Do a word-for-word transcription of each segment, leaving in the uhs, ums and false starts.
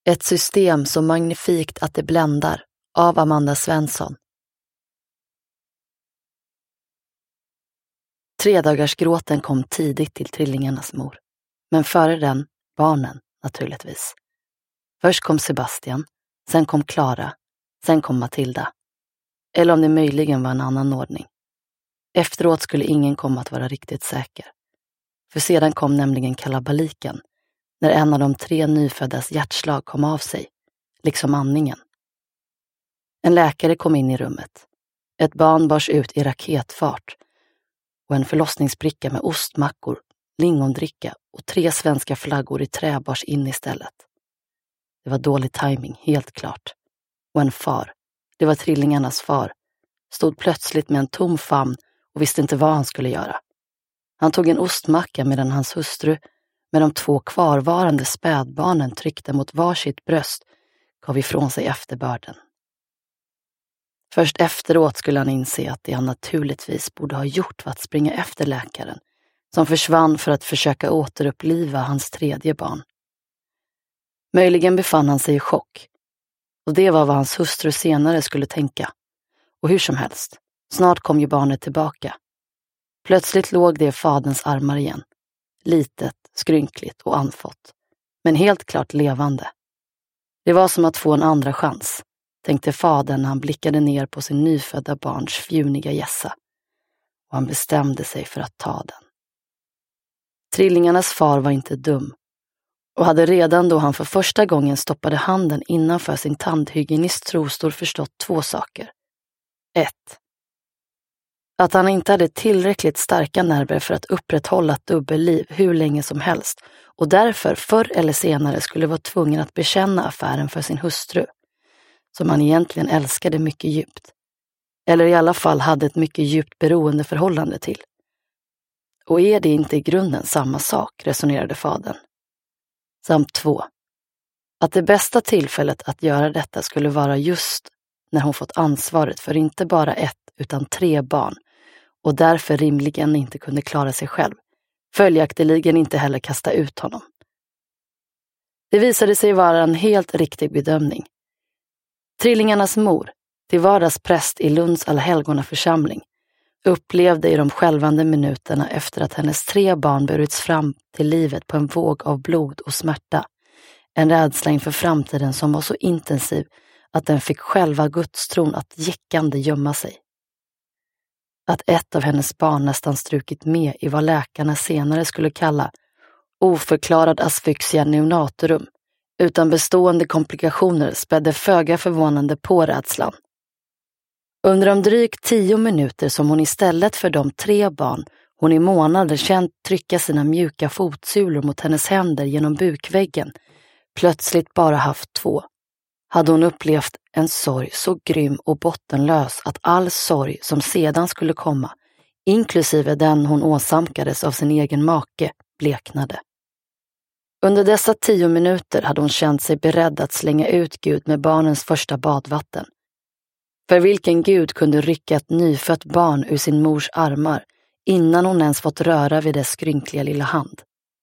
Ett system så magnifikt att det bländar, av Amanda Svensson. Tredagarsgråten kom tidigt till trillingarnas mor. Men före den, barnen naturligtvis. Först kom Sebastian, sen kom Klara, sen kom Matilda. Eller om det möjligen var en annan ordning. Efteråt skulle ingen komma att vara riktigt säker. För sedan kom nämligen kalabaliken, när en av de tre nyföddas hjärtslag kom av sig, liksom andningen. En läkare kom in i rummet. Ett barn bars ut i raketfart och en förlossningsbricka med ostmackor, lingondricka och tre svenska flaggor i trä bars in istället. Det var dålig timing, helt klart. Och en far, det var trillingarnas far, stod plötsligt med en tom famn och visste inte vad han skulle göra. Han tog en ostmacka medan hans hustru med de två kvarvarande spädbarnen tryckte mot varsitt bröst gav ifrån sig efterbörden. Först efteråt skulle han inse att det han naturligtvis borde ha gjort var att springa efter läkaren, som försvann för att försöka återuppliva hans tredje barn. Möjligen befann han sig i chock, och det var vad hans hustru senare skulle tänka. Och hur som helst, snart kom ju barnet tillbaka. Plötsligt låg det i faderns armar igen, litet, skrynkligt och anfått, men helt klart levande. Det var som att få en andra chans, tänkte fadern när han blickade ner på sin nyfödda barns fjuniga gässa, och han bestämde sig för att ta den. Trillingarnas far var inte dum och hade redan då han för första gången stoppade handen innanför sin tandhygienists trosor förstått två saker. Ett. Att han inte hade tillräckligt starka nerver för att upprätthålla ett dubbelliv hur länge som helst och därför förr eller senare skulle vara tvungen att bekänna affären för sin hustru, som han egentligen älskade mycket djupt. Eller i alla fall hade ett mycket djupt beroendeförhållande till. Och är det inte i grunden samma sak, resonerade fadern. Samt två. Att det bästa tillfället att göra detta skulle vara just när hon fått ansvaret för inte bara ett utan tre barn och därför rimligen inte kunde klara sig själv. Följaktligen inte heller kasta ut honom. Det visade sig vara en helt riktig bedömning. Trillingarnas mor, till vardags präst i Lunds allhelgonaförsamling, upplevde i de skälvande minuterna efter att hennes tre barn burits fram till livet på en våg av blod och smärta, en rädsla inför framtiden som var så intensiv att den fick själva gudstron att jäckande gömma sig. Att ett av hennes barn nästan strukit med i vad läkarna senare skulle kalla oförklarad asfyxia neonatorum, utan bestående komplikationer spädde föga förvånande på rädslan. Under de drygt tio minuter som hon istället för de tre barn hon i månader känt trycka sina mjuka fotsulor mot hennes händer genom bukväggen, plötsligt bara haft två, hade hon upplevt en sorg så grym och bottenlös att all sorg som sedan skulle komma, inklusive den hon åsamkades av sin egen make, bleknade. Under dessa tio minuter hade hon känt sig beredd att slänga ut Gud med barnens första badvatten. För vilken Gud kunde rycka ett nyfött barn ur sin mors armar innan hon ens fått röra vid dess skrynkliga lilla hand?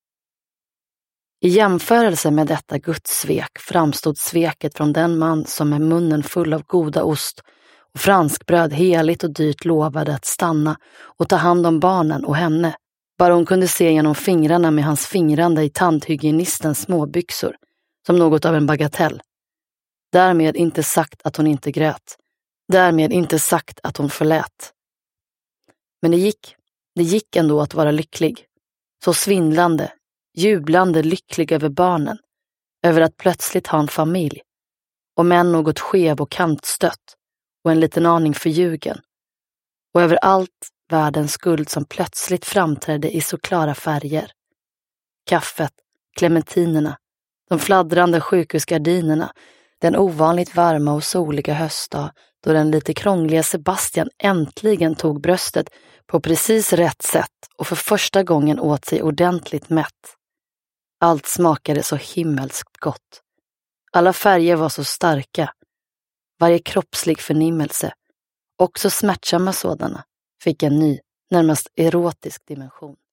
I jämförelse med detta Guds svek framstod sveket från den man som med munnen full av goda ost och franskbröd heligt och dyrt lovade att stanna och ta hand om barnen och henne, bara hon kunde se genom fingrarna med hans fingrande i tandhygienistens småbyxor, som något av en bagatell. Därmed inte sagt att hon inte grät. Därmed inte sagt att hon förlät. Men det gick. Det gick ändå att vara lycklig. Så svindlande, jublande lycklig över barnen. Över att plötsligt ha en familj. Och med något skev och kantstött. Och en liten aning förljugen. Och över allt världens skuld som plötsligt framträdde i så klara färger. Kaffet, clementinerna, de fladdrande sjukhusgardinerna, den ovanligt varma och soliga höstdag då den lite krångliga Sebastian äntligen tog bröstet på precis rätt sätt och för första gången åt sig ordentligt mätt. Allt smakade så himmelskt gott. Alla färger var så starka. Varje kroppslig förnimmelse, också smärtsamma sådana, fick en ny, närmast erotisk dimension.